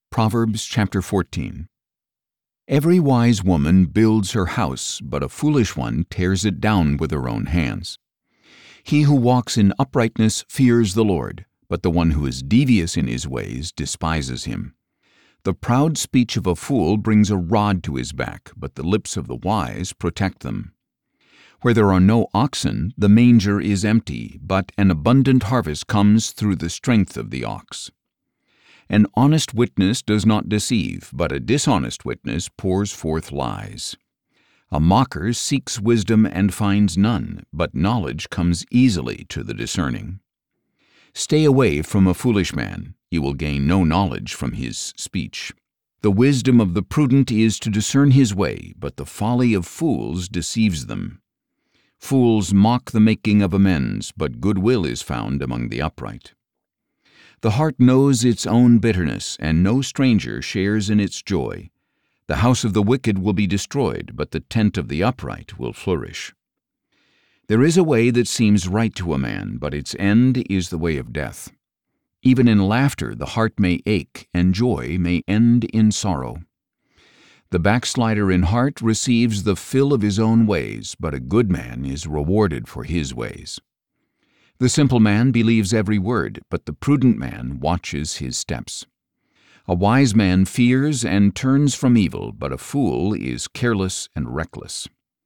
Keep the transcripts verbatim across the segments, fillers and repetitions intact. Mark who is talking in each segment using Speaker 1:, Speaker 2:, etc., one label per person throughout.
Speaker 1: Proverbs chapter fourteen. Every wise woman builds her house, but a foolish one tears it down with her own hands. He who walks in uprightness fears the Lord, but the one who is devious in his ways despises him. The proud speech of a fool brings a rod to his back, but the lips of the wise protect them. Where there are no oxen, the manger is empty, but an abundant harvest comes through the strength of the ox. An honest witness does not deceive, but a dishonest witness pours forth lies. A mocker seeks wisdom and finds none, but knowledge comes easily to the discerning. Stay away from a foolish man, you will gain no knowledge from his speech. The wisdom of the prudent is to discern his way, but the folly of fools deceives them. Fools mock the making of amends, but goodwill is found among the upright. The heart knows its own bitterness, and no stranger shares in its joy. The house of the wicked will be destroyed, but the tent of the upright will flourish. There is a way that seems right to a man, but its end is the way of death. Even in laughter the heart may ache, and joy may end in sorrow. The backslider in heart receives the fill of his own ways, but a good man is rewarded for his ways. The simple man believes every word, but the prudent man watches his steps. A wise man fears and turns from evil, but a fool is careless and reckless.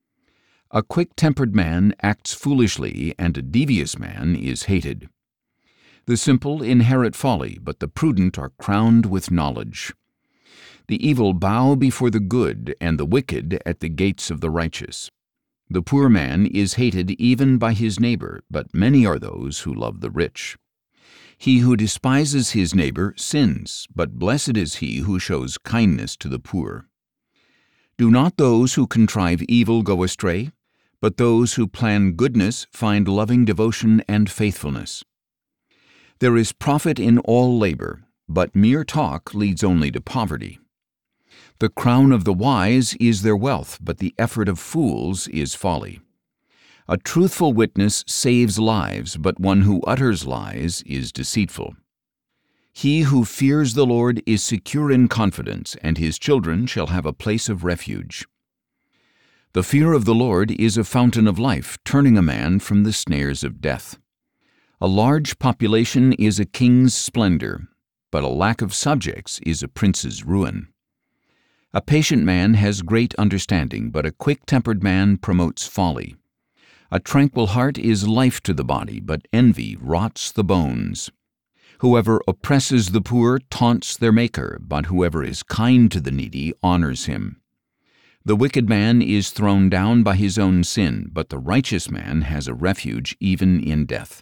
Speaker 1: A quick-tempered man acts foolishly, and a devious man is hated. The simple inherit folly, but the prudent are crowned with knowledge. The evil bow before the good, and the wicked at the gates of the righteous. The poor man is hated even by his neighbor, but many are those who love the rich. He who despises his neighbor sins, but blessed is he who shows kindness to the poor. Do not those who contrive evil go astray, but those who plan goodness find loving devotion and faithfulness. There is profit in all labor, but mere talk leads only to poverty. The crown of the wise is their wealth, but the effort of fools is folly. A truthful witness saves lives, but one who utters lies is deceitful. He who fears the Lord is secure in confidence, and his children shall have a place of refuge. The fear of the Lord is a fountain of life, turning a man from the snares of death. A large population is a king's splendor, but a lack of subjects is a prince's ruin. A patient man has great understanding, but a quick-tempered man promotes folly. A tranquil heart is life to the body, but envy rots the bones. Whoever oppresses the poor taunts their Maker, but whoever is kind to the needy honors him. The wicked man is thrown down by his own sin, but the righteous man has a refuge even in death.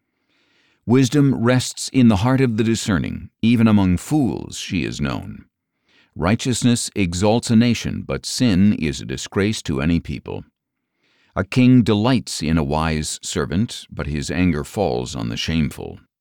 Speaker 1: Wisdom rests in the heart of the discerning, even among fools she is known. Righteousness exalts a nation, but sin is a disgrace to any people. A king delights in a wise servant, but his anger falls on the shameful.